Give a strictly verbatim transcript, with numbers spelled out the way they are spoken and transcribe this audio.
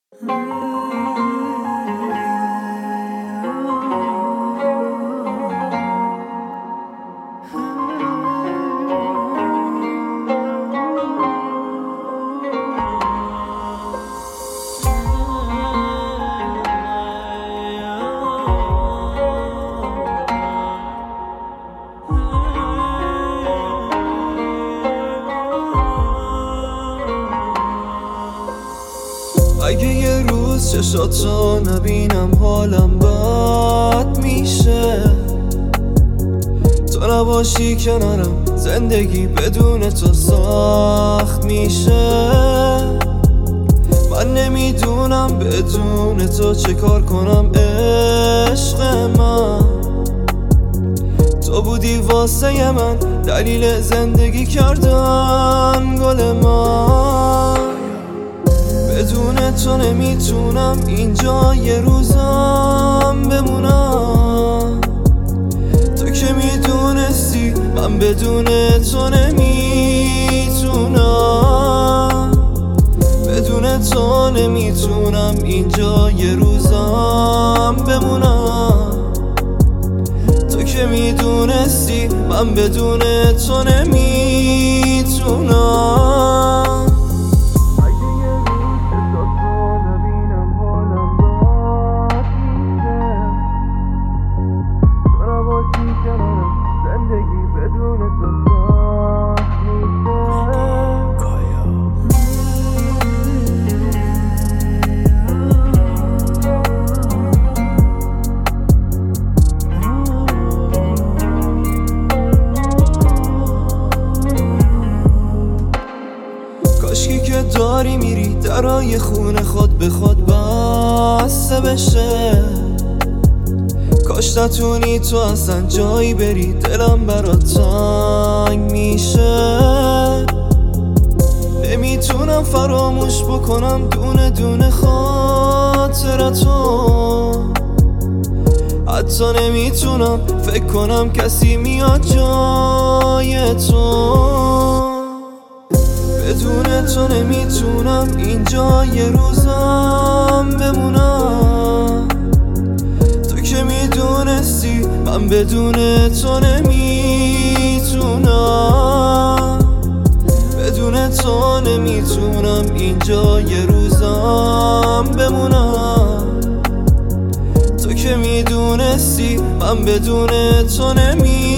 اگه یه روز چشاتو نبینم حالم بد میشه، تو نباشی کنارم زندگی بدون تو سخت میشه. من نمیدونم بدون تو چه کار کنم عشق من، تو بودی واسه من دلیل زندگی کردن گل من. بدون تو نمیتونم اینجا یه روزم بمونم، تو که میدونستی من بدون تو نمیتونم. بدون تو نمیتونم اینجا یه روزم بمونم، تو که میدونستی من بدون تو نمیتونم. کاشکی که داری میری درای خونه خود به خود بسته بشه، کاش نتونی تو اصلا جایی بری، دلم برات تنگ میشه. نمیتونم فراموش بکنم دونه دونه خاطرتو، حتی نمیتونم فکر کنم کسی میاد جای تو. بدون تو نمیتونم اینجا یه روزم بمونم، تو که میدونستی من بدون تو نمیتونم. بدون تو نمیتونم اینجا یه روزم بمونم، تو که میدونستی من بدون تو نمیتونم.